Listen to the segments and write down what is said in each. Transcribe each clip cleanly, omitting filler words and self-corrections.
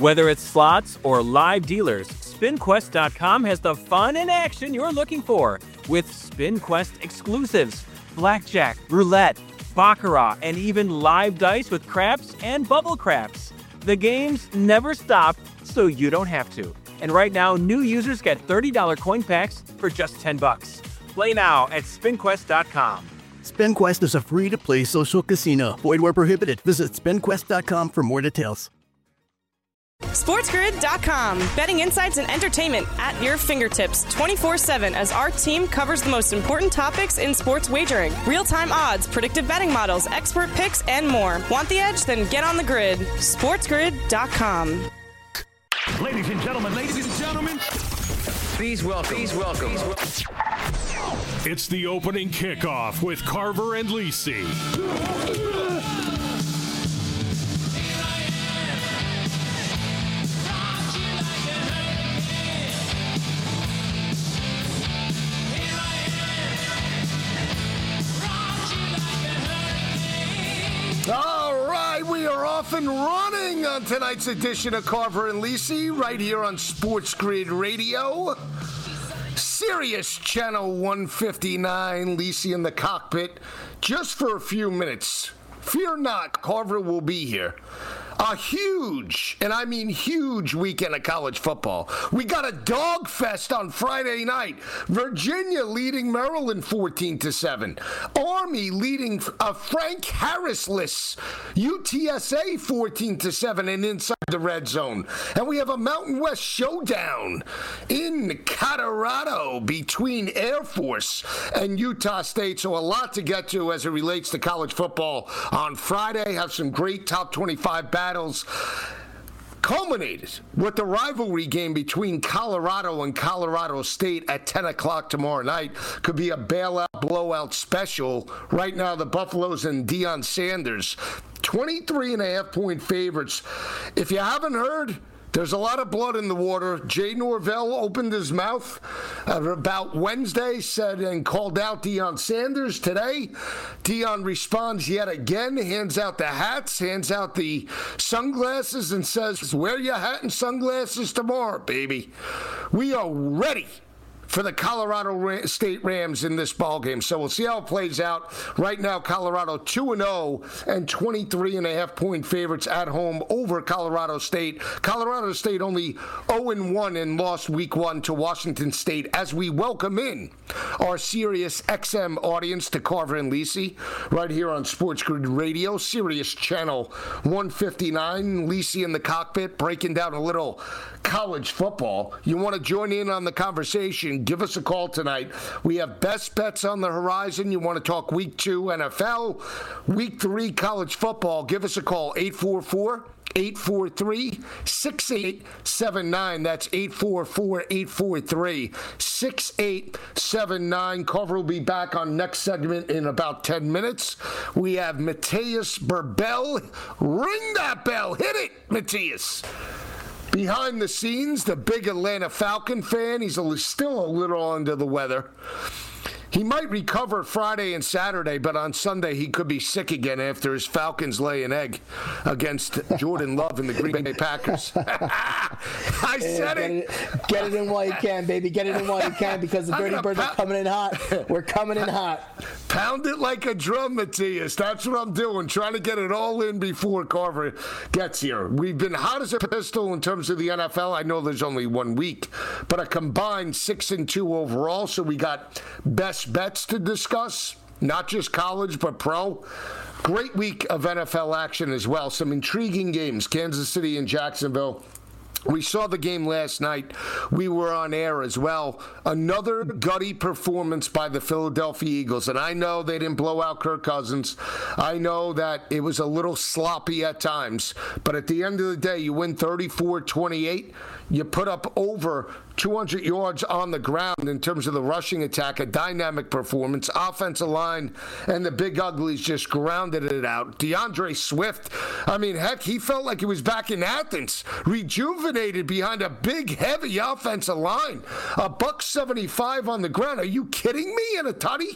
Whether it's slots or live dealers, SpinQuest.com has the fun and action you're looking for with SpinQuest exclusives, blackjack, roulette, baccarat, and even live dice with craps and bubble craps. The games never stop, so you don't have to. And right now, new users get $30 coin packs for just $10. Play now at SpinQuest.com. SpinQuest is a free-to-play social casino. Void where prohibited. Visit SpinQuest.com for more details. SportsGrid.com. Betting insights and entertainment at your fingertips 24/7 as our team covers the most important topics in sports wagering. Real-time odds, predictive betting models, expert picks, and more. Want the edge? Then get on the grid. SportsGrid.com. Ladies and gentlemen, please welcome. It's the opening kickoff with Carver and Lisi. All right, we are off and running on tonight's edition of Carver and Lisi right here on Sports Grid Radio. Sirius Channel 159, Lisi in the cockpit, just for a few minutes. Fear not, Carver will be here. A huge, and I mean huge, weekend of college football. We got a dog fest on Friday night. Virginia leading Maryland 14-7. Army leading Frank Harris-less UTSA 14-7 and inside the red zone. And we have a Mountain West showdown in Colorado between Air Force and Utah State. So a lot to get to as it relates to college football on Friday. Have some great top 25 battles. Culminated with the rivalry game between Colorado and Colorado State at 10 o'clock tomorrow night. Could be a bailout, blowout special. Right now, the Buffaloes and Deion Sanders, 23.5-point favorites. If you haven't heard, there's a lot of blood in the water. Jay Norvell opened his mouth about Wednesday, said and called out Deion Sanders today. Deion responds yet again, hands out the hats, hands out the sunglasses, and says, wear your hat and sunglasses tomorrow, baby. We are ready for the Colorado State Rams in this ballgame. So we'll see how it plays out. Right now, Colorado 2-0 and 23.5-point favorites at home over Colorado State. Colorado State only 0-1 and lost week 1 to Washington State as we welcome in our Sirius XM audience to Carver and Lisi right here on Sports Grid Radio, Sirius Channel 159. Lisi in the cockpit breaking down a little college football. You want to join in on the conversation? Give us a call tonight. We have best bets on the horizon. You want to talk week 2 NFL, week 3 college football? Give us a call, 844-843-6879. That's 844-843-6879. Carver will be back on next segment in about 10 minutes. We have Matthias Burbell. Ring that bell. Hit it, Matthias. Behind the scenes, the big Atlanta Falcon fan. He's still a little under the weather. He might recover Friday and Saturday, but on Sunday he could be sick again after his Falcons lay an egg against Jordan Love and the Green Bay Packers. I said it. Get it in while you can, baby. Get it in while you can because the Dirty Birds are coming in hot. We're coming in hot. Pound it like a drum, Matthias. That's what I'm doing, trying to get it all in before Carver gets here. We've been hot as a pistol in terms of the NFL. I know there's only 1 week, but a combined 6-2 overall, so we got best bets to discuss, not just college, but pro. Great week of NFL action as well. Some intriguing games, Kansas City and Jacksonville. We saw the game last night. We were on air as well. Another gutty performance by the Philadelphia Eagles. And I know they didn't blow out Kirk Cousins. I know that it was a little sloppy at times. But at the end of the day, you win 34-28. You put up over 200 yards on the ground in terms of the rushing attack, a dynamic performance. Offensive line and the Big Uglies just grounded it out. DeAndre Swift, I mean, heck, he felt like he was back in Athens, rejuvenated behind a big, heavy offensive line. $175 on the ground. Are you kidding me? And a tutty?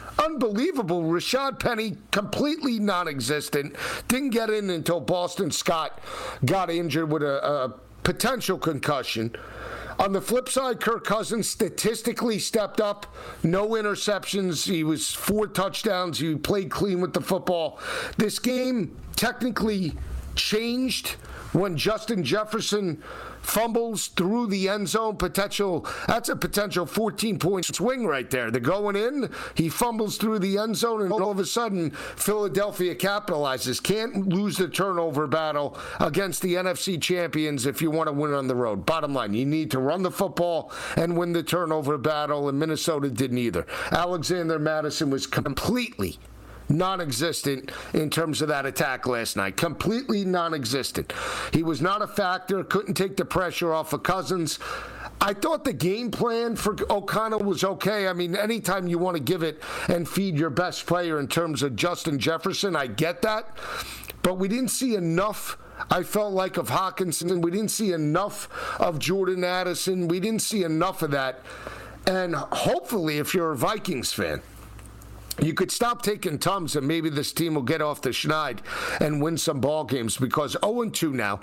unbelievable. Rashad Penny, completely non-existent. Didn't get in until Boston Scott got injured with a potential concussion. On the flip side, Kirk Cousins statistically stepped up. No interceptions. He was 4 touchdowns. He played clean with the football. This game technically changed when Justin Jefferson fumbles through the end zone. That's a potential 14-point swing right there. They're going in, he fumbles through the end zone, and all of a sudden, Philadelphia capitalizes. Can't lose the turnover battle against the NFC champions if you want to win on the road. Bottom line, you need to run the football and win the turnover battle, and Minnesota didn't either. Alexander Mattison was completely non-existent in terms of that attack last night. Completely non-existent. He was not a factor, couldn't take the pressure off of Cousins. I thought the game plan for O'Connell was okay. I mean, anytime you want to give it and feed your best player in terms of Justin Jefferson, I get that. But we didn't see enough, I felt like, of Hawkinson. We didn't see enough of Jordan Addison. We didn't see enough of that. And hopefully, if you're a Vikings fan, you could stop taking Tums and maybe this team will get off the schneid and win some ball games, because 0-2 now.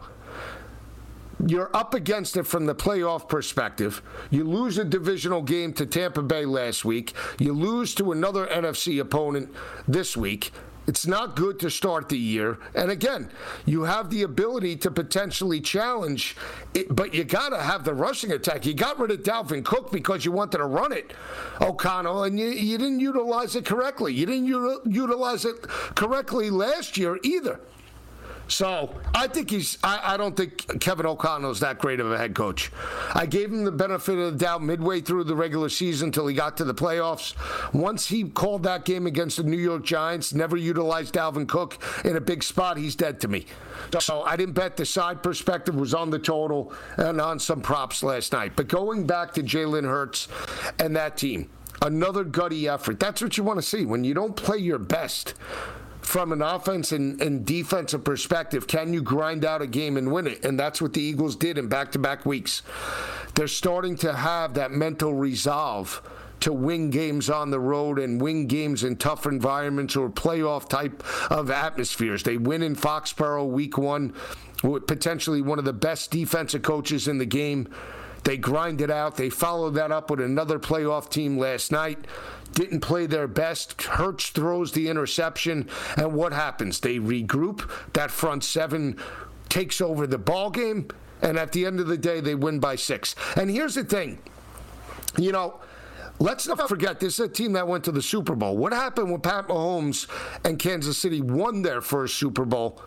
You're up against it from the playoff perspective. You lose a divisional game to Tampa Bay last week. You lose to another NFC opponent this week. It's not good to start the year. And again, you have the ability to potentially challenge it, but you got to have the rushing attack. You got rid of Dalvin Cook because you wanted to run it, O'Connell, and you didn't utilize it correctly. You didn't utilize it correctly last year either. So I think I don't think Kevin O'Connell is that great of a head coach. I gave him the benefit of the doubt midway through the regular season until he got to the playoffs. Once he called that game against the New York Giants, never utilized Dalvin Cook in a big spot, he's dead to me. So I didn't bet. The side perspective was on the total and on some props last night. But going back to Jalen Hurts and that team, another gutty effort. That's what you want to see when you don't play your best. From an offense and defensive perspective, can you grind out a game and win it? And that's what the Eagles did in back-to-back weeks. They're starting to have that mental resolve to win games on the road and win games in tough environments or playoff type of atmospheres. They win in Foxborough week 1 with potentially one of the best defensive coaches in the game. They grind it out. They followed that up with another playoff team last night. Didn't play their best. Hurts throws the interception. And what happens? They regroup. That front seven takes over the ball game. And at the end of the day, they win by 6. And here's the thing. You know, let's not forget, this is a team that went to the Super Bowl. What happened when Pat Mahomes and Kansas City won their first Super Bowl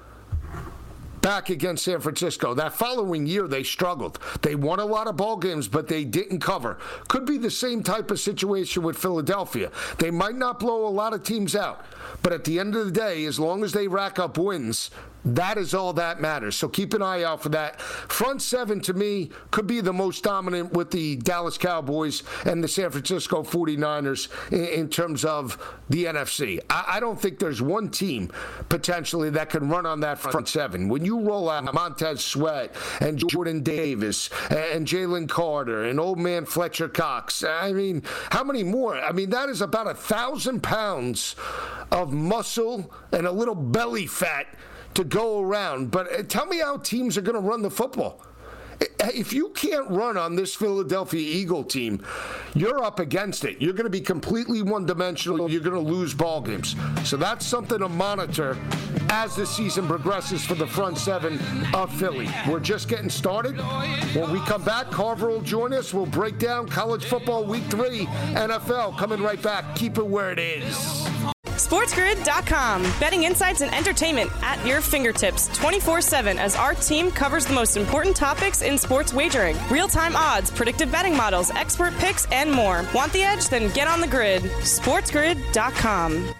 back against San Francisco? That following year, they struggled. They won a lot of ball games, but they didn't cover. Could be the same type of situation with Philadelphia. They might not blow a lot of teams out, but at the end of the day, as long as they rack up wins, that is all that matters. So keep an eye out for that. Front seven, to me, could be the most dominant with the Dallas Cowboys and the San Francisco 49ers in terms of the NFC. I don't think there's one team potentially that can run on that front seven. When you roll out Montez Sweat and Jordan Davis and Jalen Carter and old man Fletcher Cox, I mean, how many more? I mean, that is about 1,000 pounds of muscle and a little belly fat to go around. But tell me how teams are going to run the football. If you can't run on this Philadelphia Eagle team, you're up against it. You're going to be completely one-dimensional. You're going to lose ball games. So that's something to monitor as the season progresses for the front seven of Philly. We're just getting started. When we come back, Carver will join us. We'll break down college football week 3, NFL. Coming right back. Keep it where it is. SportsGrid.com. Betting insights and entertainment at your fingertips 24/7 as our team covers the most important topics in sports wagering. Real-time odds, predictive betting models, expert picks, and more. Want the edge? Then get on the grid. SportsGrid.com.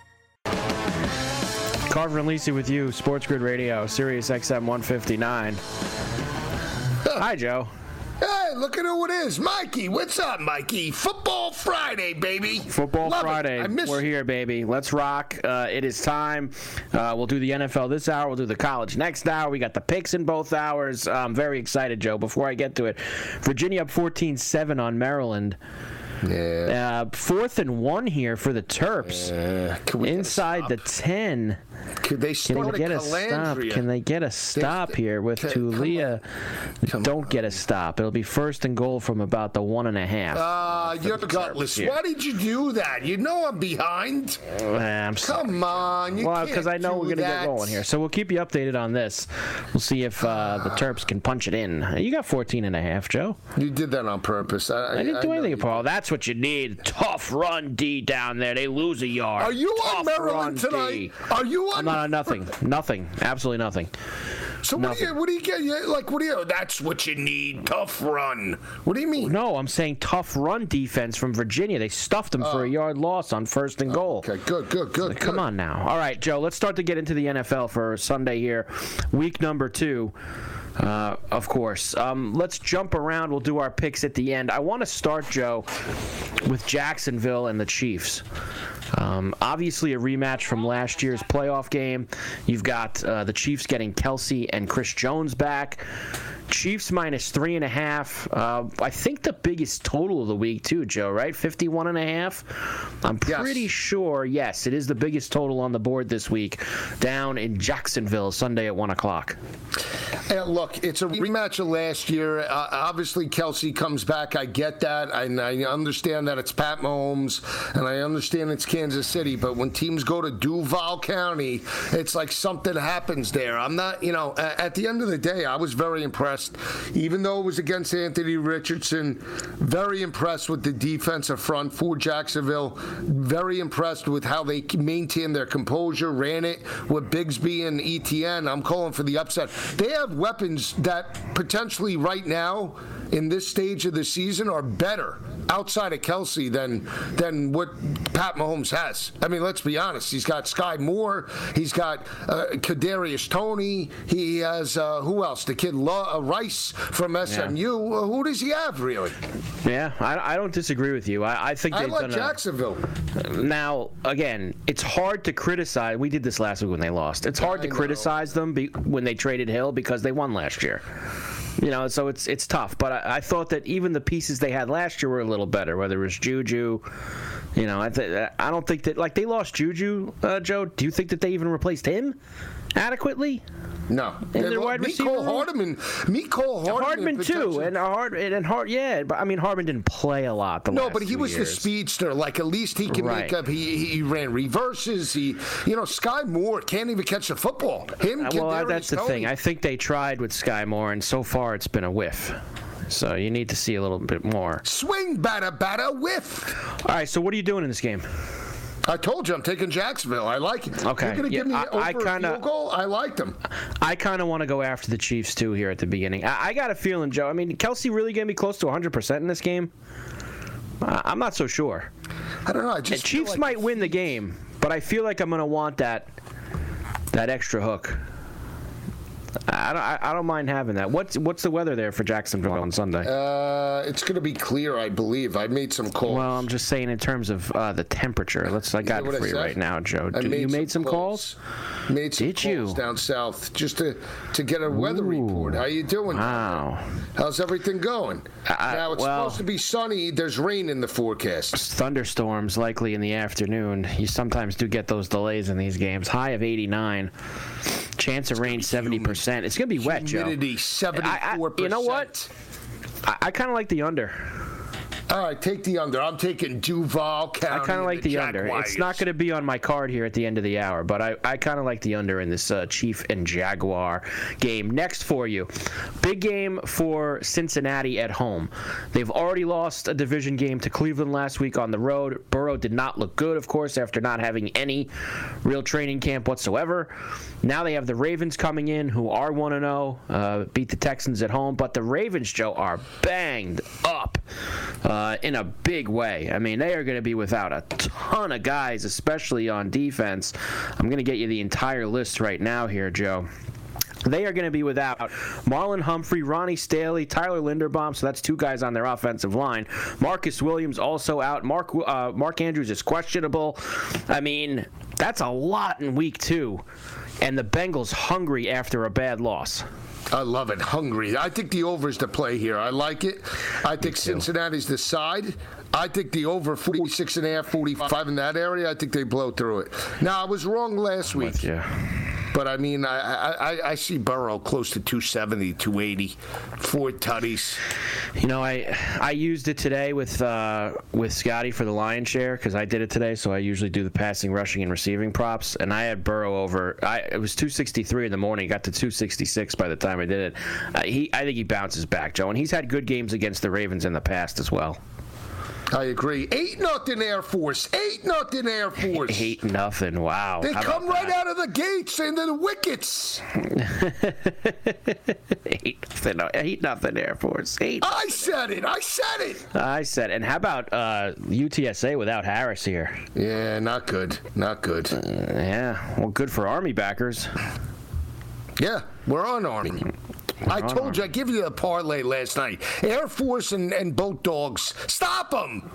Carver and Lisi with you, Sports Grid Radio, Sirius XM 159. Hi, Joe. Hey, look at who it is. Mikey, what's up, Mikey? Football Friday, baby. Football Love Friday. We're here, baby. Let's rock. It is time. We'll do the NFL this hour. We'll do the college next hour. We got the picks in both hours. I'm very excited, Joe. Before I get to it, Virginia up 14-7 on Maryland. Yeah. 4th and 1 here for the Terps. Inside the 10. Could they start get a stop? Can they get a stop here with Tulia? Don't get a stop. It'll be 1st and goal from about the 1.5. You're gutless. Why did you do that? You know I'm behind. I'm sorry. Come on. Well, because I know we're going to get rolling here. So we'll keep you updated on this. We'll see if the Terps can punch it in. You got 14.5, Joe. You did that on purpose. I didn't do anything, Paul. That's what you need. Tough run D down there. They lose a yard. Are you Tough on Maryland tonight? D. Are you on? I'm not on nothing. Nothing. Absolutely nothing. So what do you get? That's what you need. Tough run. What do you mean? No, I'm saying tough run defense from Virginia. They stuffed them for a yard loss on 1st and goal. Okay, good. Come on now. All right, Joe, let's start to get into the NFL for Sunday here. Week number 2. Of course. Let's jump around. We'll do our picks at the end. I want to start, Joe, with Jacksonville and the Chiefs. Obviously a rematch from last year's playoff game. You've got the Chiefs getting Kelsey and Chris Jones back. Chiefs minus 3.5. I think the biggest total of the week too, Joe, right? 51.5. I'm pretty sure, yes, it is the biggest total on the board this week down in Jacksonville Sunday at 1 o'clock. Look, it's a rematch of last year. Obviously, Kelsey comes back. I get that. I understand that it's Pat Mahomes, and I understand it's Kansas City. But when teams go to Duval County, it's like something happens there. I'm not, at the end of the day, I was very impressed. Even though it was against Anthony Richardson, very impressed with the defensive front for Jacksonville. Very impressed with how they maintained their composure, ran it with Bigsby and ETN. I'm calling for the upset. They have weapons that potentially right now in this stage of the season are better outside of Kelsey than what Pat Mahomes has. I mean, let's be honest. He's got Sky Moore. He's got Kadarius Toney. He has, who else? The kid Rice from SMU. Yeah. Who does he have, really? Yeah, I don't disagree with you. I think they've done Jacksonville. Now, again, it's hard to criticize. We did this last week when they lost. It's hard to criticize them when they traded Hill because they won last year. So it's tough. But I thought that even the pieces they had last year were a little better, whether it was Juju. I don't think that, like, they lost Juju, Joe. Do you think that they even replaced him adequately? No. And their wide receiver Hardman too. And but I mean, Hardman didn't play a lot No, but he was the speedster. Like, at least he can make up. He ran reverses. Sky Moore can't even catch the football. That's the thing. I think they tried with Sky Moore, and so far it's been a whiff. So you need to see a little bit more. Swing, batter, whiff. All right, so what are you doing in this game? I told you I'm taking Jacksonville. I like it. Okay. You're going to give me over a field goal? I liked them. I kind of want to go after the Chiefs, too, here at the beginning. I got a feeling, Joe. I mean, Kelsey really going to be close to 100% in this game? I'm not so sure. I don't know. The Chiefs might win the game, but I feel like I'm going to want that extra hook. I don't mind having that. What's the weather there for Jacksonville on Sunday? It's going to be clear, I believe. I made some calls. Well, I'm just saying in terms of the temperature. I got it for you right now, Joe. You made some calls? Made some calls down south just to get a weather report. How you doing? Wow. How's everything going? Now, it's supposed to be sunny. There's rain in the forecast. Thunderstorms likely in the afternoon. You sometimes do get those delays in these games. High of 89. Chance of rain 70%. It's going to be wet, Joe. Humidity 74%. You know what? I kind of like the under. All right, take the under. I'm taking Duval County. I kind of like the under. It's not going to be on my card here at the end of the hour, but I kind of like the under in this Chief and Jaguar game. Next for you, big game for Cincinnati at home. They've already lost a division game to Cleveland last week on the road. Burrow did not look good, of course, after not having any real training camp whatsoever. Now they have the Ravens coming in, who are 1-0, beat the Texans at home, but the Ravens, Joe, are banged up. In a big way. I mean, they are going to be without a ton of guys, especially on defense. I'm going to get you the entire list right now here, Joe. They are going to be without Marlon Humphrey, Ronnie Staley, Tyler Linderbaum, so that's two guys on their offensive line. Marcus Williams also out. Mark Andrews is questionable. I mean, that's a lot in week 2. And the Bengals hungry after a bad loss. I love it. Hungry. I think the over is the play here. I like it. I think Cincinnati's the side. I think the over 46.5, 45 in that area, I think they blow through it. Now, I was wrong last week. But, I mean, I see Burrow close to 270, 280, 4 tutties. You know, I used it today with Scotty for the Lion share because I did it today, so I usually do the passing, rushing, and receiving props. And I had Burrow over. It was 263 in the morning. Got to 266 by the time I did it. I think he bounces back, Joe. And he's had good games against the Ravens in the past as well. I agree. 8-0 Air Force. 8-0 Air Force. 8-0. Wow. They come right out of the gates into the wickets. 8-0 Air Force. I said it. I said it. And how about UTSA without Harris here? Yeah, not good. Not good. Yeah. Well, good for Army backers. Yeah, we're on Army. I told you, I give you a parlay last night. Air Force and both dogs. Stop them.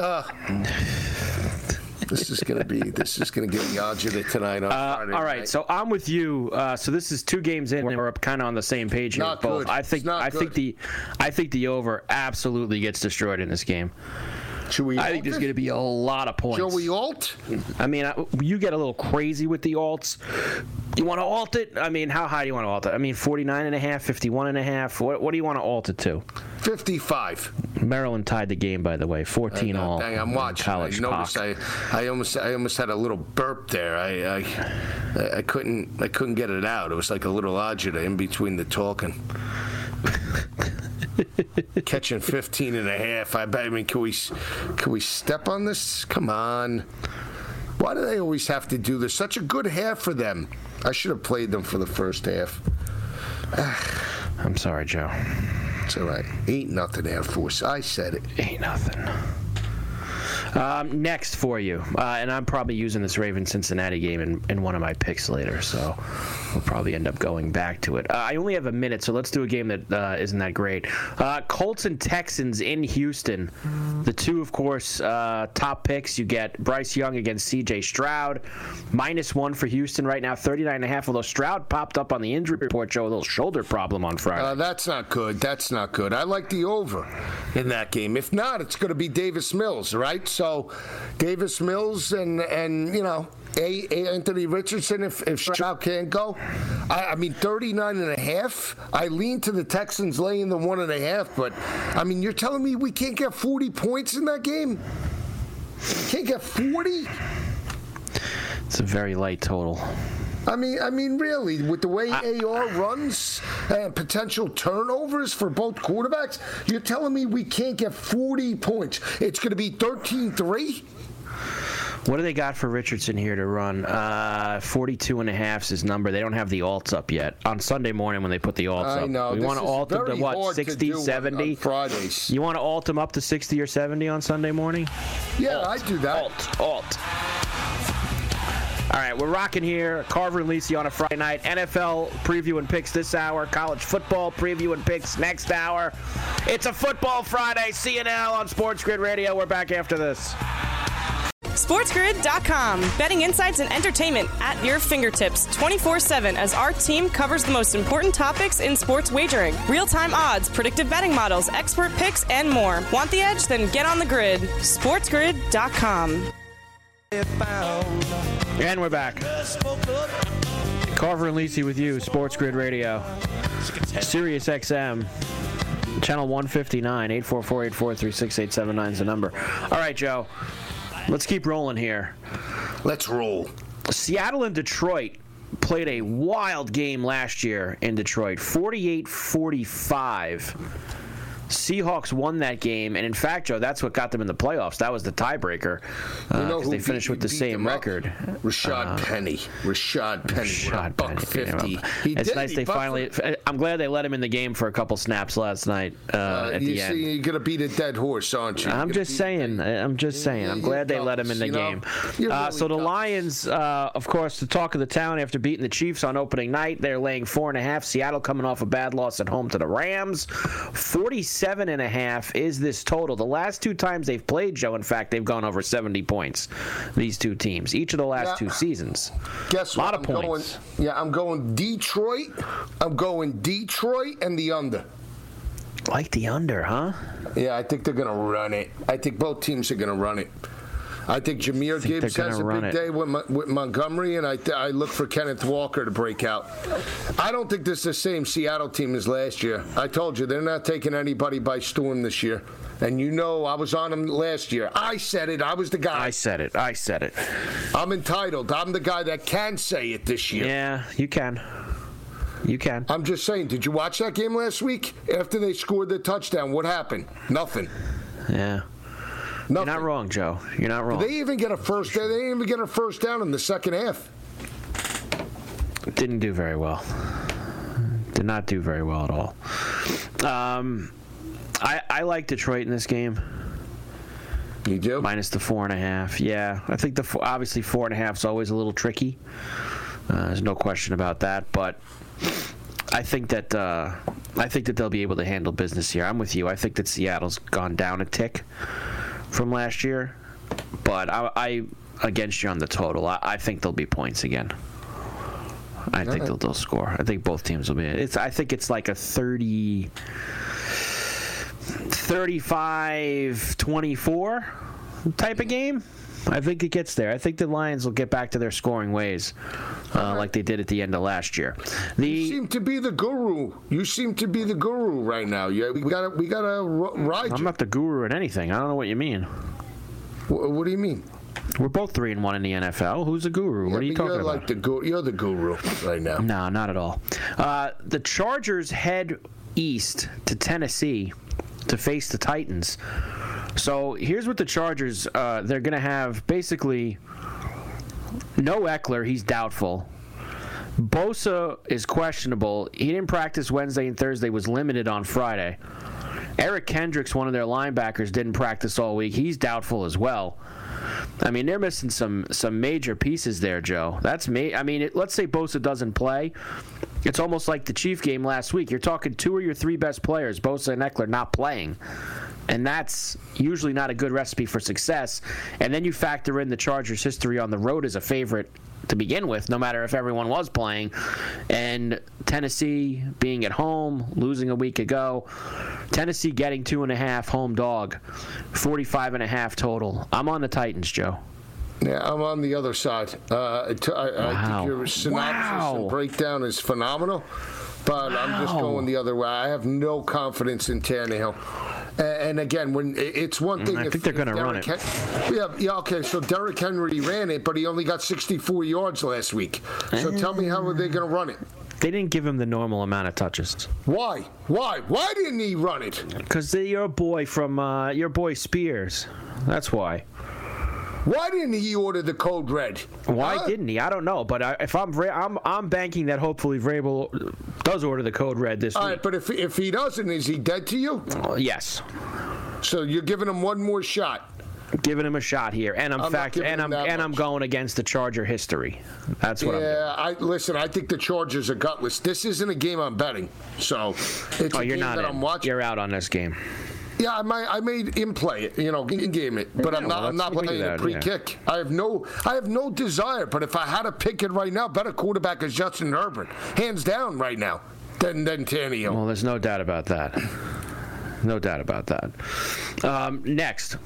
This is gonna get me agita tonight on Friday. All right, night. so I'm with you. So this is 2 games in, and we're kind of on the same page here. Not both. good. I think the over absolutely gets destroyed in this game. I think there's going to be a lot of points. Shall we alt? I mean, you get a little crazy with the alts. You want to alt it? I mean, how high do you want to alt it? I mean, 49.5, 51.5. What do you want to alt it to? 55. Maryland tied the game, by the way, 14 all. Dang, I'm watching. College I noticed I almost had a little burp there. I couldn't get it out. It was like a little agita in between the talking. Catching 15.5. I mean, can we step on this? Come on. Why do they always have to do this? Such a good half for them. I should have played them for the first half. I'm sorry, Joe. It's all right. 8-0 Air Force. I said it. 8-0. Next for you, and I'm probably using this Ravens-Cincinnati game in one of my picks later, so we'll probably end up going back to it. I only have a minute, so let's do a game that isn't that great. Colts and Texans in Houston. The 2, of course, top picks. You get Bryce Young against C.J. Stroud. -1 for Houston right now, 39.5, although Stroud popped up on the injury report, Joe, a little shoulder problem on Friday. That's not good. I like the over in that game. If not, it's going to be Davis Mills, right? So Davis Mills and you know, Anthony Richardson if Stroud can't go. I mean 39.5. I lean to the Texans laying the 1.5, but I mean you're telling me we can't get 40 points in that game? Can't get 40? It's a very light total. I mean, really, with the way AR runs and potential turnovers for both quarterbacks, you're telling me we can't get 40 points. It's going to be 13-3? What do they got for Richardson here to run? 42.5 is his number. They don't have the alts up yet. On Sunday morning when they put the alts up. I know. We want to alt them to what, 60, 70? On Fridays. You want to alt them up to 60 or 70 on Sunday morning? Yeah, I do that. Alt. All right, we're rocking here. Carver and Lisi on a Friday night. NFL preview and picks this hour. College football preview and picks next hour. It's a Football Friday. CNL on Sports Grid Radio. We're back after this. SportsGrid.com. Betting insights and entertainment at your fingertips 24/7 as our team covers the most important topics in sports wagering. Real-time odds, predictive betting models, expert picks, and more. Want the edge? Then get on the grid. SportsGrid.com. And we're back. Carver and Lisi with you, Sports Grid Radio. Sirius XM, channel 159, 844-843-6879 is the number. All right, Joe, let's keep rolling here. Let's roll. Seattle and Detroit played a wild game last year in Detroit, 48-45. Seahawks won that game, and in fact, Joe, that's what got them in the playoffs. That was the tiebreaker because they finished with the same record. Rashad Penny. Rashad Penny. $150. It's nice they finally. I'm glad they let him in the game for a couple snaps last night at the end. You're gonna beat a dead horse, aren't you? I'm just saying. I'm glad they let him in the game. So the Lions, of course, the talk of the town after beating the Chiefs on opening night. They're laying 4.5. Seattle coming off a bad loss at home to the Rams. 47.5 is this total. The last 2 times they've played, Joe, in fact, they've gone over 70 points, these 2 teams, each of the last 2 seasons. Guess what? A lot of points. I'm going Detroit. I'm going Detroit and the under. Like the under, huh? Yeah, I think they're going to run it. I think both teams are going to run it. I think Jahmyr Gibbs has a big day with Montgomery, and I look for Kenneth Walker to break out. I don't think this is the same Seattle team as last year. I told you, they're not taking anybody by storm this year. And you know I was on them last year. I said it. I was the guy. I said it. I'm entitled. I'm the guy that can say it this year. Yeah, you can. You can. I'm just saying, did you watch that game last week? After they scored the touchdown, what happened? Nothing. Yeah. Nothing. You're not wrong, Joe. You're not wrong. Did they even get a first down? They didn't even get a first down in the second half. Didn't do very well. Did not do very well at all. I like Detroit in this game. You do? Minus the 4.5. Yeah, I think obviously 4.5 is always a little tricky. There's no question about that, but I think that they'll be able to handle business here. I'm with you. I think that Seattle's gone down a tick from last year, but I against you on the total. I think there'll be points again. I think they'll score. I think both teams will be. I think it's like a 35-24 type of game. I think it gets there. I think the Lions will get back to their scoring ways like they did at the end of last year. You seem to be the guru. You seem to be the guru right now. We gotta ride you. I'm not the guru in anything. I don't know what you mean. What do you mean? We're both 3-1 in the NFL. Who's the guru? What are you talking about? You're the guru right now. No, not at all. The Chargers head east to Tennessee to face the Titans. So here's what the Chargers, they're going to have basically no Eckler. He's doubtful. Bosa is questionable. He didn't practice Wednesday and Thursday, was limited on Friday. Eric Kendricks, one of their linebackers, didn't practice all week. He's doubtful as well. I mean, they're missing some major pieces there, Joe. That's me. I mean, let's say Bosa doesn't play. It's almost like the Chief game last week. You're talking 2 of your 3 best players, Bosa and Eckler, not playing. And that's usually not a good recipe for success. And then you factor in the Chargers' history on the road as a favorite to begin with, no matter if everyone was playing. And Tennessee being at home, losing a week ago. Tennessee getting 2.5 home dog, 45.5 total. I'm on the Titans, Joe. Yeah, I'm on the other side. I think your synopsis and breakdown is phenomenal, but I'm just going the other way. I have no confidence in Tannehill. And again, when it's one thing, I think they're going to run it. Okay. So Derrick Henry ran it, but he only got 64 yards last week. So tell me, how are they going to run it? They didn't give him the normal amount of touches. Why? Why didn't he run it? Because your boy Spears. That's why. Why didn't he order the code red? Why didn't he? I don't know. But if I'm banking that hopefully Vrabel does order the code red this week. All right, but if he doesn't, is he dead to you? Yes. So you're giving him one more shot. Giving him a shot here, and I'm going against the Charger history. That's what I'm doing. Listen, I think the Chargers are gutless. This isn't a game I'm betting, so it's a game that I'm watching. You're out on this game. Yeah, I made him play it, in game it, but I'm not playing a pre-kick. Yeah. I have no desire. But if I had to pick it right now, better quarterback is Justin Herbert, hands down right now, than Tannehill. Well, there's no doubt about that. No doubt about that. Next.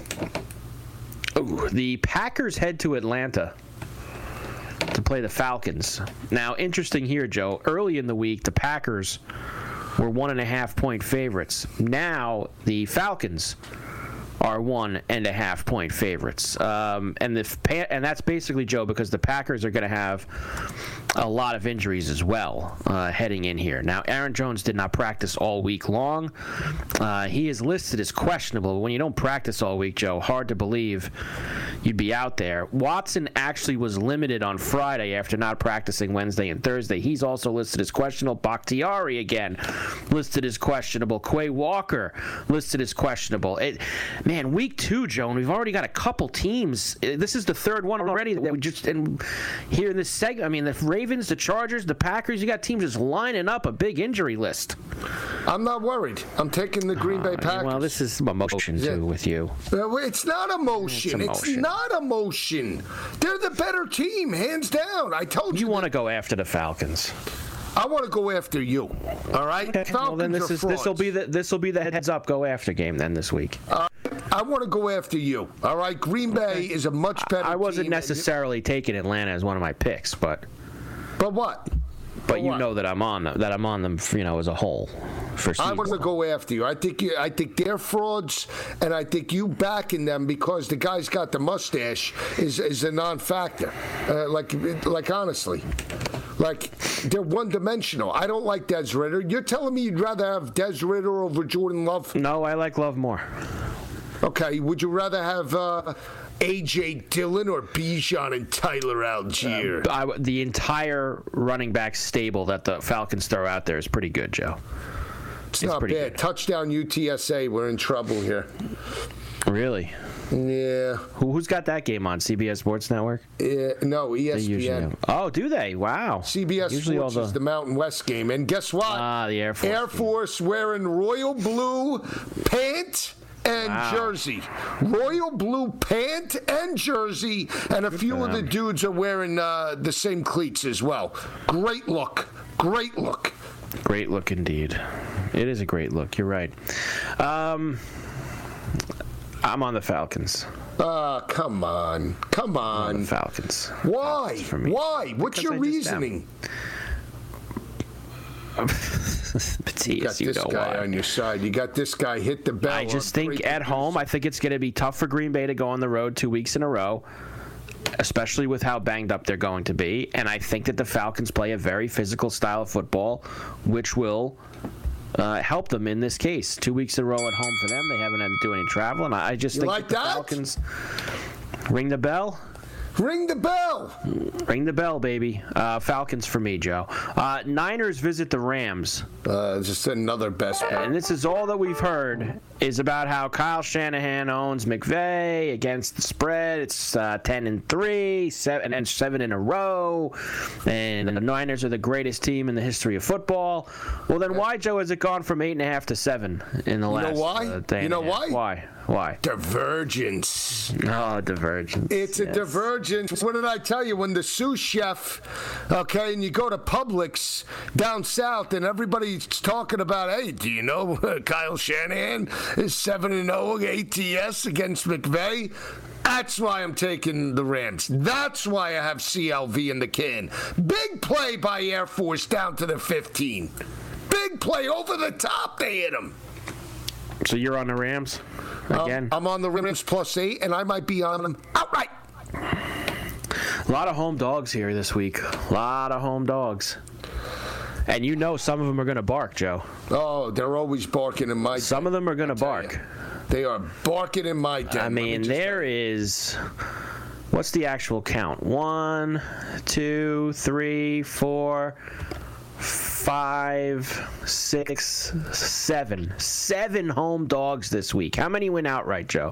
The Packers head to Atlanta to play the Falcons. Now, interesting here, Joe. Early in the week, the Packers were 1.5-point favorites. Now, the Falcons are 1.5-point favorites. And that's basically, Joe, because the Packers are going to have a lot of injuries as well heading in here. Now, Aaron Jones did not practice all week long. He is listed as questionable. When you don't practice all week, Joe, hard to believe you'd be out there. Watson actually was limited on Friday after not practicing Wednesday and Thursday. He's also listed as questionable. Bakhtiari, again, listed as questionable. Quay Walker listed as questionable. Man, week 2, Joe, and we've already got a couple teams. This is the third one already that we just here in this segment. I mean, the Ravens, the Chargers, the Packers, you got teams just lining up a big injury list. I'm not worried. I'm taking the Green Bay Packers. Well, this is emotion, too, with you. It's not emotion. It's not emotion. They're the better team, hands down. I told you. You want to go after the Falcons. I want to go after you. All right. Okay. Well, then this will be the heads up go after game then this week. I want to go after you. All right. Green Bay is a much better. I wasn't necessarily taking Atlanta as one of my picks, but what? But you know that I'm on them, as a whole. I want to go after you. I think they're frauds, and I think you backing them because the guy's got the mustache is a non-factor. Like honestly, like they're one-dimensional. I don't like Des Ridder. You're telling me you'd rather have Des Ridder over Jordan Love? No, I like Love more. Okay, would you rather have A.J. Dillon or Bijan and Tyler Algier? The entire running back stable that the Falcons throw out there is pretty good, Joe. It's not bad. Good. Touchdown UTSA. We're in trouble here. Really? Yeah. Who's got that game on? CBS Sports Network? No, ESPN. Oh, do they? Wow. CBS Sports is the Mountain West game. And guess what? The Air Force. Air Force wearing royal blue pant and jersey. Royal blue pant and jersey. And a few of the dudes are wearing the same cleats as well. Great look. Great look. Great look indeed. It is a great look. You're right. I'm on the Falcons. Come on. I'm on the Falcons. Why? Why? What's your reasoning? You got this guy on your side. You got this guy hit the bell. I just think at home, I think it's going to be tough for Green Bay to go on the road 2 weeks in a row, especially with how banged up they're going to be. And I think that the Falcons play a very physical style of football, which will help them in this case. 2 weeks in a row at home for them. They haven't had to do any travel. And I just think that the Falcons ring the bell. Ring the bell. Ring the bell, baby. Falcons for me, Joe. Niners visit the Rams. Just another best bet. And this is all that we've heard is about how Kyle Shanahan owns McVay against the spread. It's 10-3, 7 in a row, and the Niners are the greatest team in the history of football. Well, then why, Joe, has it gone from 8.5 to 7 in the last? You know why? You know why? Why? Divergence. Oh, divergence. It's a divergence. What did I tell you? When the sous chef, okay, and you go to Publix down south and everybody's talking about, hey, do you know Kyle Shanahan is 7-0 ATS against McVay? That's why I'm taking the Rams. That's why I have CLV in the can. Big play by Air Force down to the 15. Big play over the top. They hit him. So you're on the Rams again? I'm on the Rams +8, and I might be on them outright. A lot of home dogs here this week. A lot of home dogs. And you know some of them are going to bark, Joe. Oh, they're always barking in my den. Some of them are going to bark. They are barking in my den. I mean, there is... What's the actual count? 1, 2, 3, 4... 5, 6, 7. 7 home dogs this week. How many went outright, Joe?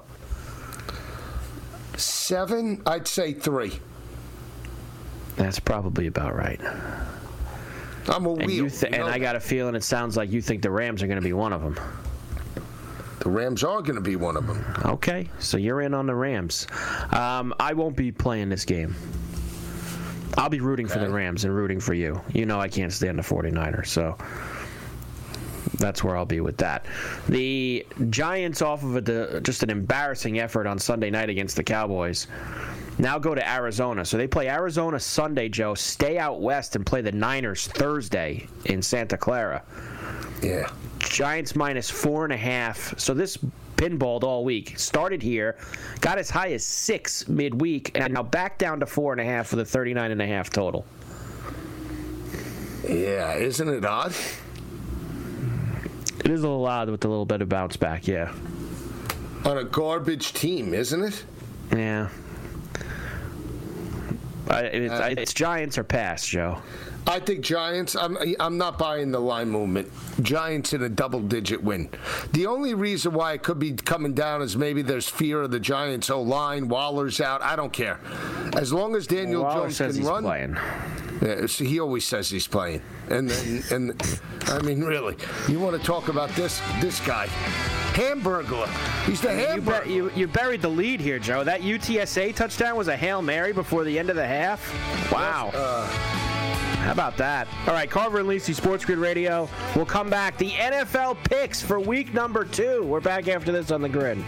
7? I'd say 3. That's probably about right. I'm a wheel. And I got a feeling it sounds like you think the Rams are going to be one of them. The Rams are going to be one of them. Okay, so you're in on the Rams. I won't be playing this game. I'll be rooting for the Rams and rooting for you. You know I can't stand the 49ers, so that's where I'll be with that. The Giants, off of just an embarrassing effort on Sunday night against the Cowboys, now go to Arizona. So they play Arizona Sunday, Joe, stay out west and play the Niners Thursday in Santa Clara. Yeah. Giants -4.5. So this pinballed all week. Started here, got as high as 6 midweek, and now back down to 4.5 for the 39.5 total. Yeah, isn't it odd? It is a little odd with a little bit of bounce back, yeah. On a garbage team, isn't it? Yeah. It's Giants or pass, Joe. I think Giants. I'm not buying the line movement. Giants in a double-digit win. The only reason why it could be coming down is maybe there's fear of the Giants O-line. Waller's out. I don't care. As long as Daniel Jones can run. Playing. Yeah, so he always says he's playing. And I mean, really, you want to talk about this guy? Hamburglar. He's the Hamburglar. You buried the lead here, Joe. That UTSA touchdown was a Hail Mary before the end of the half. Wow. How about that? All right, Carver and Lisi, Sports Grid Radio. We'll come back. The NFL picks for week number 2. We're back after this on the Grid.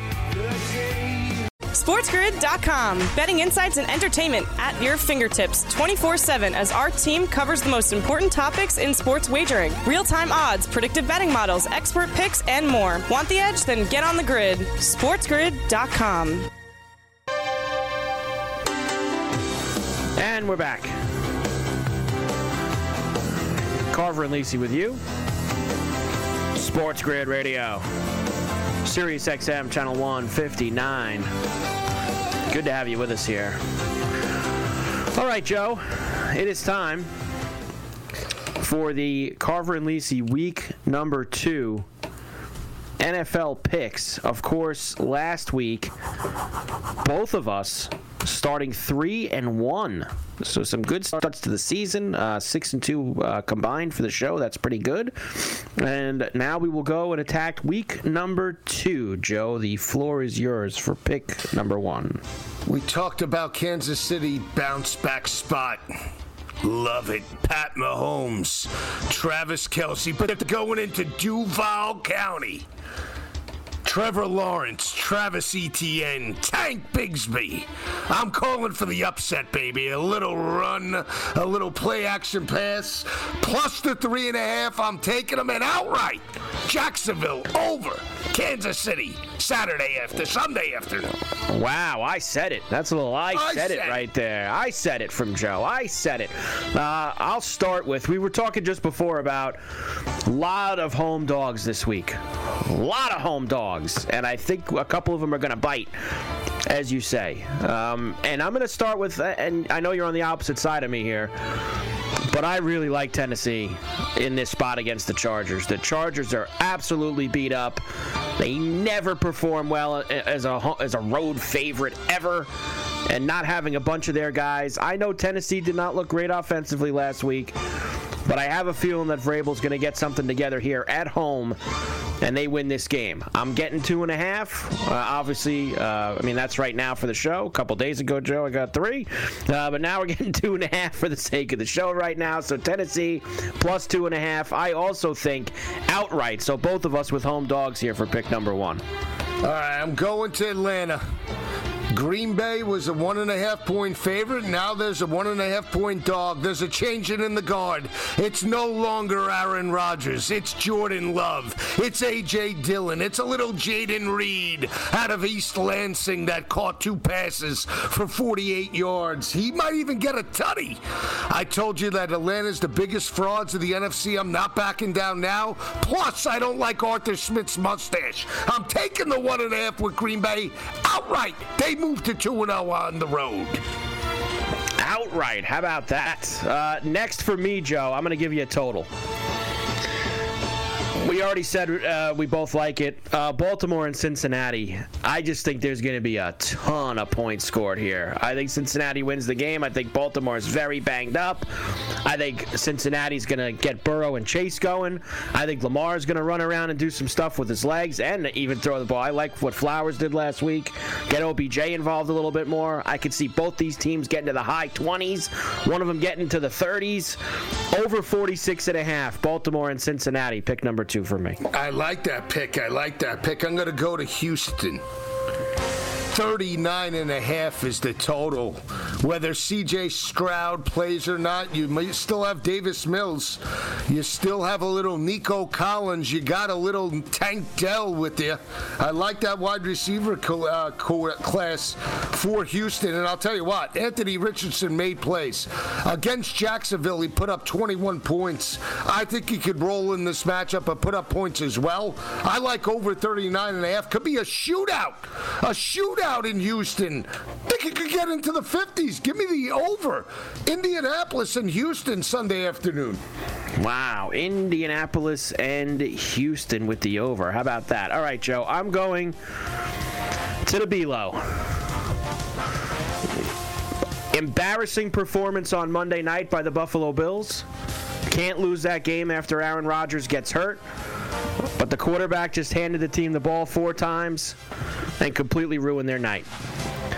SportsGrid.com. Betting insights and entertainment at your fingertips 24/7 as our team covers the most important topics in sports wagering. Real-time odds, predictive betting models, expert picks, and more. Want the edge? Then get on the grid. SportsGrid.com. And we're back. Carver and Lisi with you. Sports Grid Radio. Sirius XM, channel 159. Good to have you with us here. All right, Joe. It is time for the Carver and Lisi week number 2 NFL picks. Of course, last week, both of us starting 3-1. So some good starts to the season. 6-2 combined for the show. That's pretty good. And now we will go and attack week number 2. Joe, the floor is yours for pick number 1. We talked about Kansas City bounce back spot. Love it. Pat Mahomes, Travis Kelce, but they're going into Duval County. Trevor Lawrence, Travis Etienne, Tank Bigsby. I'm calling for the upset, baby. A little run, a little play action pass, plus the 3.5. I'm taking them, and outright. Jacksonville over Kansas City, Sunday afternoon. Wow, I said it. That's a little I said it right there. I said it from Joe. I said it. I'll start with, we were talking just before about a lot of home dogs this week. A lot of home dogs. And I think a couple of them are going to bite, as you say. And I'm going to start with, and I know you're on the opposite side of me here, but I really like Tennessee in this spot against the Chargers. The Chargers are absolutely beat up. They never perform well as a road favorite ever. And not having a bunch of their guys. I know Tennessee did not look great offensively last week, but I have a feeling that Vrabel's going to get something together here at home, and they win this game. I'm getting 2.5. Obviously, that's right now for the show. A couple days ago, Joe, I got 3. But now we're getting 2.5 for the sake of the show right now. So Tennessee plus 2.5. I also think outright. So both of us with home dogs here for pick number 1. All right, I'm going to Atlanta. Green Bay was a 1.5-point favorite. Now there's a 1.5-point dog. There's a change in the guard. It's no longer Aaron Rodgers. It's Jordan Love. It's A.J. Dillon. It's a little Jaden Reed out of East Lansing that caught 2 passes for 48 yards. He might even get a tutty. I told you that Atlanta's the biggest frauds of the NFC. I'm not backing down now. Plus, I don't like Arthur Smith's mustache. I'm taking the 1.5 with Green Bay outright. They moved to 2-0 on the road. Outright. How about that? Next for me, Joe, I'm going to give you a total. We already said we both like it. Baltimore and Cincinnati. I just think there's going to be a ton of points scored here. I think Cincinnati wins the game. I think Baltimore is very banged up. I think Cincinnati's going to get Burrow and Chase going. I think Lamar's going to run around and do some stuff with his legs and even throw the ball. I like what Flowers did last week. Get OBJ involved a little bit more. I could see both these teams getting to the high 20s. One of them getting to the 30s. Over 46.5. Baltimore and Cincinnati. Pick number 2 for me. I like that pick. I'm going to go to Houston. 39.5 is the total. Whether C.J. Stroud plays or not, you may still have Davis Mills. You still have a little Nico Collins. You got a little Tank Dell with you. I like that wide receiver class for Houston. And I'll tell you what, Anthony Richardson made plays. Against Jacksonville, he put up 21 points. I think he could roll in this matchup and put up points as well. I like over 39.5. Could be a shootout. A shootout in Houston. I think it could get into the 50s. Give me the over. Indianapolis and Houston Sunday afternoon. Wow. Indianapolis and Houston with the over. How about that? All right, Joe. I'm going to the B-Low. Embarrassing performance on Monday night by the Buffalo Bills. Can't lose that game after Aaron Rodgers gets hurt. But the quarterback just handed the team the ball 4 times and completely ruined their night.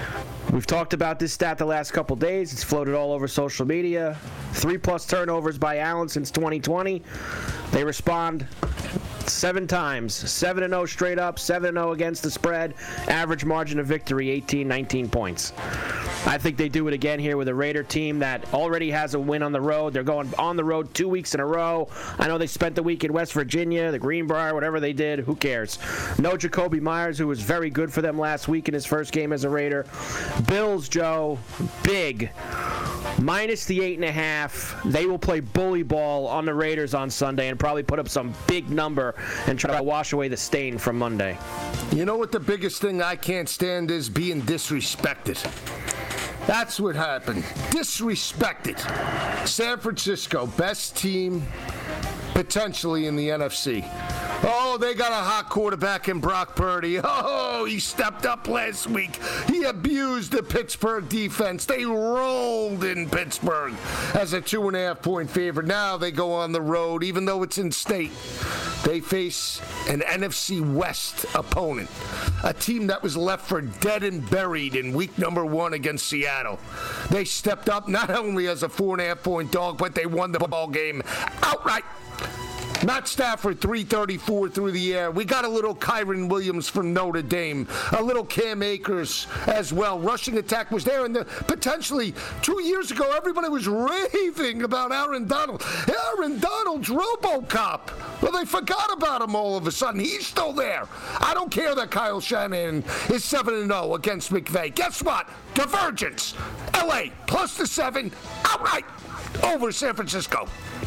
We've talked about this stat the last couple days. It's floated all over social media. 3+ turnovers by Allen since 2020. They respond 7 times. 7-0 straight up, 7-0 against the spread. Average margin of victory, 19 points. I think they do it again here with a Raider team that already has a win on the road. They're going on the road 2 weeks in a row. I know they spent the week in West Virginia, the Greenbrier, whatever they did. Who cares? No Jacoby Myers, who was very good for them last week in his first game as a Raider. Bills, Joe, big. Minus the 8.5. They will play bully ball on the Raiders on Sunday and probably put up some big number and try to wash away the stain from Monday. You know what the biggest thing I can't stand is? Being disrespected. That's what happened. Disrespected. San Francisco, best team potentially in the NFC. Oh, they got a hot quarterback in Brock Purdy. Oh, he stepped up last week. He abused the Pittsburgh defense. They rolled in Pittsburgh as a 2.5-point favorite. Now they go on the road, even though it's in state. They face an NFC West opponent, a team that was left for dead and buried in week number 1 against Seattle. They stepped up not only as a 4.5-point dog, but they won the ball game outright. Matt Stafford, 334 through the air. We got a little Kyron Williams from Notre Dame, a little Cam Akers as well. Rushing attack was there, and potentially 2 years ago, everybody was raving about Aaron Donald. Aaron Donald's RoboCop. Well, they forgot about him all of a sudden. He's still there. I don't care that Kyle Shanahan is 7-0 against McVay. Guess what? Divergence. L.A. plus the 7 outright over San Francisco.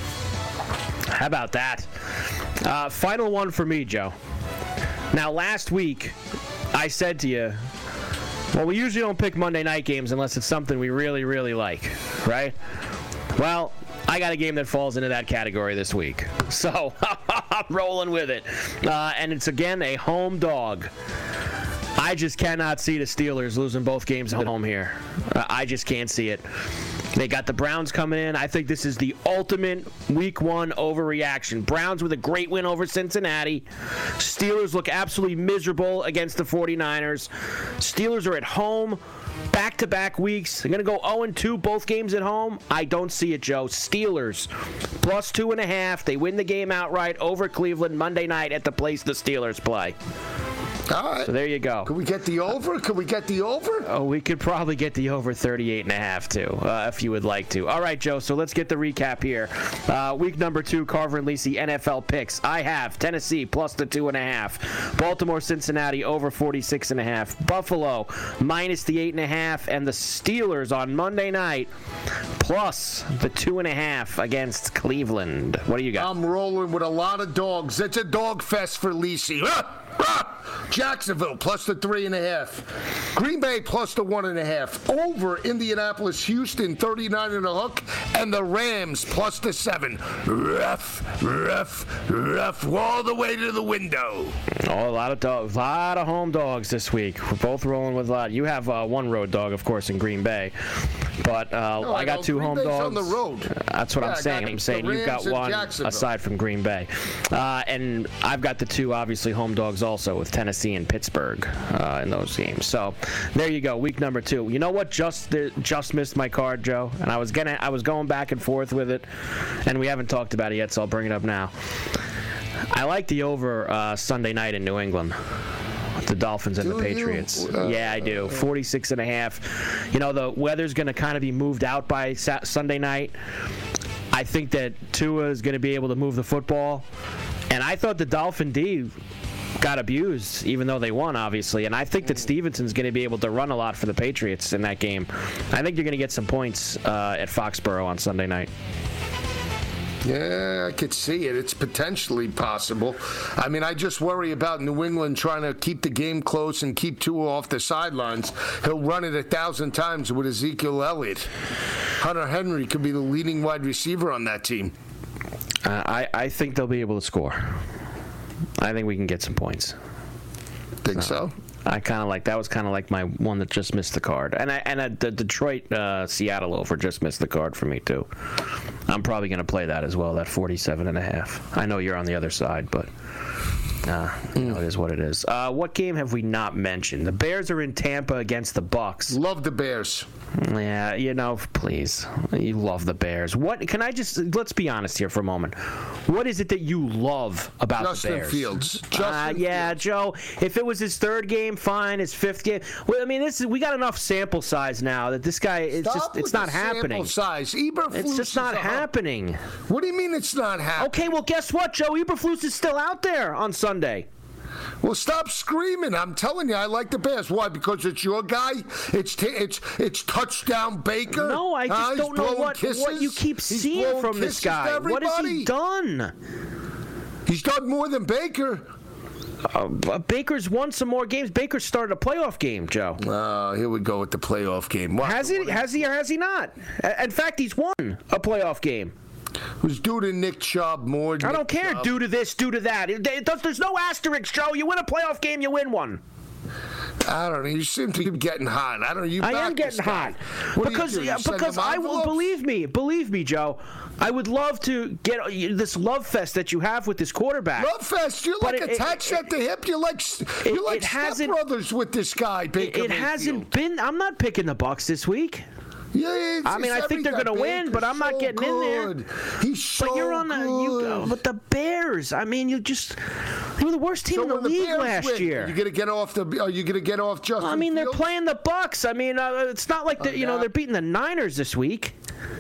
How about that? Final one for me, Joe. Now, last week, I said to you, well, we usually don't pick Monday night games unless it's something we really, really like, right? Well, I got a game that falls into that category this week. So, I'm rolling with it. And it's, again, a home dog. I just cannot see the Steelers losing both games at home here. I just can't see it. They got the Browns coming in. I think this is the ultimate week 1 overreaction. Browns with a great win over Cincinnati. Steelers look absolutely miserable against the 49ers. Steelers are at home back-to-back weeks. They're going to go 0-2 both games at home. I don't see it, Joe. Steelers plus 2.5. They win the game outright over Cleveland Monday night at the place the Steelers play. All right. So there you go. Could we get the over? Oh, we could probably get the over 38.5 too, if you would like to. All right, Joe, so let's get the recap here. Week number 2, Carver and Lisi NFL picks. I have Tennessee plus the 2.5. Baltimore, Cincinnati over 46.5. Buffalo minus the 8.5. And the Steelers on Monday night plus the 2.5 against Cleveland. What do you got? I'm rolling with a lot of dogs. It's a dog fest for Lisi. Jacksonville plus the 3.5. Green Bay plus the 1.5. Over Indianapolis, Houston 39 and a hook, and the Rams plus the 7. Rough, all the way to the window. Oh, a lot of home dogs this week. We're both rolling with a lot. You have one road dog, of course, in Green Bay, but I got 2 home dogs on the road. That's what I'm saying. I'm saying you've got one aside from Green Bay, and I've got the 2 obviously home dogs also with Tennessee and Pittsburgh in those games. So there you go, week number 2. You know what just missed my card, Joe? And I was going back and forth with it, and we haven't talked about it yet, so I'll bring it up now. I like the over Sunday night in New England. The Dolphins and the Patriots. Yeah, I do. 46.5. You know, the weather's going to kind of be moved out by Sunday night. I think that Tua is going to be able to move the football. And I thought the Dolphin D got abused, even though they won, obviously. And I think that Stevenson's going to be able to run a lot for the Patriots in that game. I think you're going to get some points at Foxborough on Sunday night. Yeah, I could see it. It's potentially possible. I mean, I just worry about New England trying to keep the game close and keep Tua off the sidelines. He'll run it 1,000 times with Ezekiel Elliott. Hunter Henry could be the leading wide receiver on that team. I think they'll be able to score. I think we can get some points. Think so? I kind of like that. Was kind of like my one that just missed the card, and the Detroit Seattle over just missed the card for me too. I'm probably going to play that as well. That 47.5. I know you're on the other side, but It is what it is. What game have we not mentioned? The Bears are in Tampa against the Bucks. Love the Bears. Yeah, please. You love the Bears. Let's be honest here for a moment. What is it that you love about the Bears? Justin Fields. Joe, if it was his third game, fine. His fifth game. Well, I mean, we got enough sample size now that this guy, it's not happening. Size. It's just not happening. What do you mean it's not happening? Okay, well, guess what, Joe? Eberflus is still out there on Sunday. Well, stop screaming. I'm telling you, I like the Bears. Why? Because it's your guy? It's touchdown Baker? No, I just don't know what you keep seeing from this guy. What has he done? He's done more than Baker. Baker's won some more games. Baker started a playoff game, Joe. Here we go with the playoff game. What? Has he or has he not? In fact, he's won a playoff game. It was due to Nick Chubb more. I don't care. Due to this, due to that. There's no asterisk, Joe. You win a playoff game, you win one. I don't know. You seem to be getting hot. I don't know. I am getting hot because I will believe me, Joe. I would love to get this love fest that you have with this quarterback. Love fest? You're like attached at the hip. You're like stepbrothers with this guy, Baker. It hasn't been. I'm not picking the Bucs this week. Yeah, I think they're going to win, but I'm not getting in there. He's so But you're on good. but the Bears. I mean, they were the worst team in the league last year. Are you going to get off Justin? I mean, they're Fields? playing the Bucs. I mean, it's not like they're beating the Niners this week.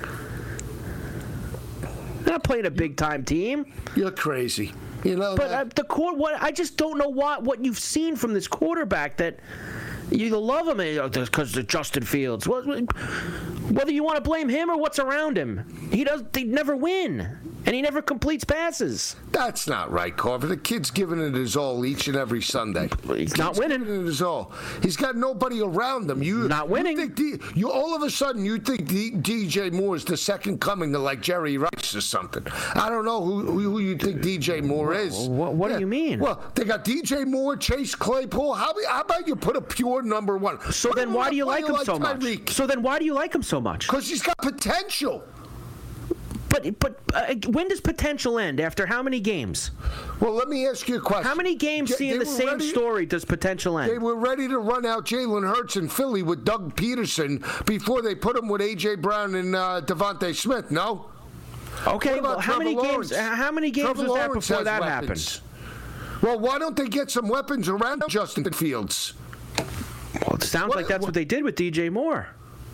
They're not playing a big time team. You're crazy. But I just don't know what you've seen from this quarterback that. You love him because of Justin Fields. Whether you want to blame him or what's around him, they never win, and he never completes passes. That's not right, Carver. The kid's giving it his all each and every Sunday. He's not winning. Giving it his all. He's got nobody around him. Not winning. You all of a sudden you think DJ Moore is the second coming to like Jerry Rice or something. I don't know who you think DJ Moore is. What do you mean? Well, they got DJ Moore, Chase Claypool. How about you put a pure number one? So then why do you like him so much? So then why do you like him so much? Because he's got potential. But when does potential end? After how many games? Well, let me ask you a question. How many games seeing the same story does potential end? They were ready to run out Jalen Hurts in Philly with Doug Peterson before they put him with A.J. Brown and Devontae Smith, no? Okay, well, how many games was that before that happened? Well, why don't they get some weapons around Justin Fields? Well, it sounds like that's what they did with DJ Moore.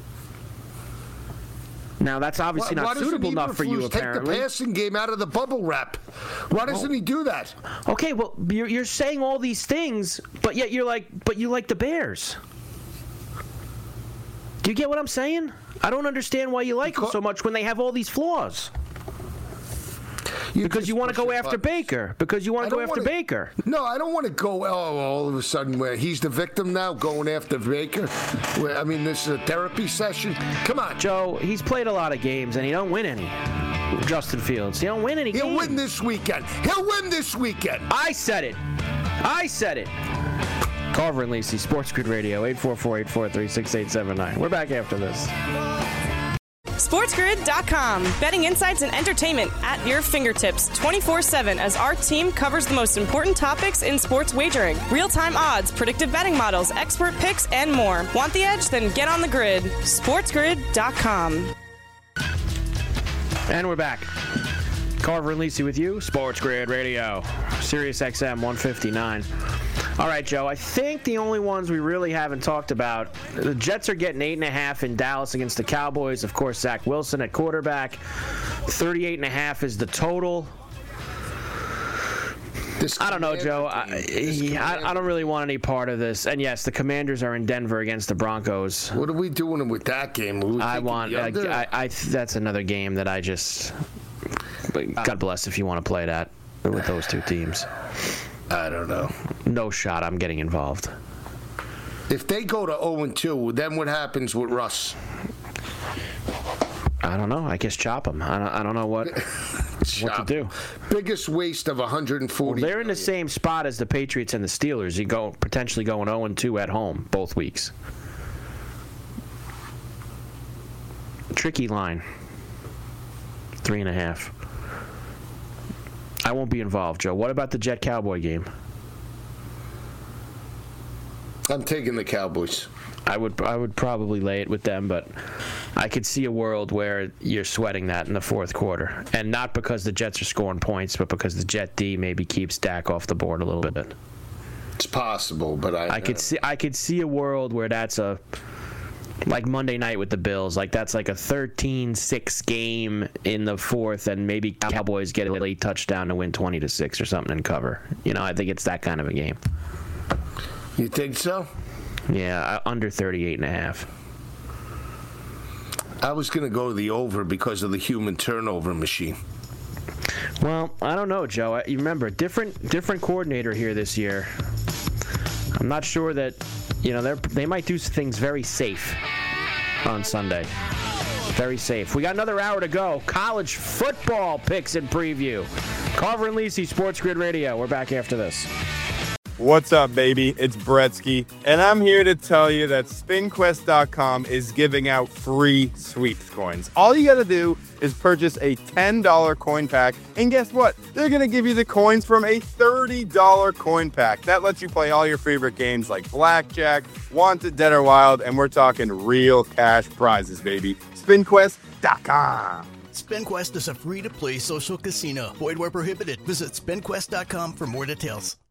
Now, that's obviously not suitable enough for you, apparently. Take the passing game out of the bubble wrap. Why doesn't he do that? Okay, well, you're saying all these things, but yet you like the Bears. Do you get what I'm saying? I don't understand why you like them so much when they have all these flaws. Because you want to go after Baker. Because you want to go after Baker. No, I don't want to go all of a sudden where he's the victim now, going after Baker. This is a therapy session. Come on. Joe, he's played a lot of games, and he don't win any. Justin Fields. He don't win any games. He'll win this weekend. I said it. Carver and Lisi, Sports Grid Radio, 844-843-6879. We're back after this. SportsGrid.com. Betting insights and entertainment at your fingertips 24/7 as our team covers the most important topics in sports wagering. Real-time odds, predictive betting models, expert picks, and more. Want the edge? Then get on the grid. SportsGrid.com. And we're back. Carver and Lisi with you, Sports Grid Radio, Sirius XM 159. All right, Joe, I think the only ones we really haven't talked about, the Jets are getting 8.5 in Dallas against the Cowboys. Of course, Zach Wilson at quarterback. 38.5 is the total. I don't know, Joe. I don't really want any part of this. And yes, the Commanders are in Denver against the Broncos. What are we doing with that game? That's another game that I just... God bless if you want to play that with those two teams. I don't know. No shot I'm getting involved. If they go to 0-2, then what happens with Russ? I don't know. I guess chop them. I don't know what to do. Biggest waste of 140. They're in the same spot as the Patriots and the Steelers. You potentially going 0-2 at home both weeks. Tricky line. 3.5. I won't be involved, Joe. What about the Jet Cowboy game? I'm taking the Cowboys. I would probably lay it with them, but I could see a world where you're sweating that in the fourth quarter. And not because the Jets are scoring points, but because the Jet D maybe keeps Dak off the board a little bit. It's possible, but I could see a world where that's like Monday night with the Bills. Like that's like a 13-6 game in the fourth, and maybe Cowboys get a late touchdown to win 20-6 or something and cover. I think it's that kind of a game. You think so? Yeah, under 38.5. I was going to go to the over because of the human turnover machine. Well, I don't know, Joe. You remember, different coordinator here this year. I'm not sure that, they might do things very safe on Sunday. Very safe. We got another hour to go. College football picks and preview. Carver and Lisi, Sports Grid Radio. We're back after this. What's up, baby? It's Bretsky, and I'm here to tell you that SpinQuest.com is giving out free sweeps coins. All you gotta do is purchase a $10 coin pack, and guess what? They're gonna give you the coins from a $30 coin pack. That lets you play all your favorite games like Blackjack, Wanted, Dead or Wild, and we're talking real cash prizes, baby. SpinQuest.com. SpinQuest is a free-to-play social casino. Void where prohibited. Visit SpinQuest.com for more details.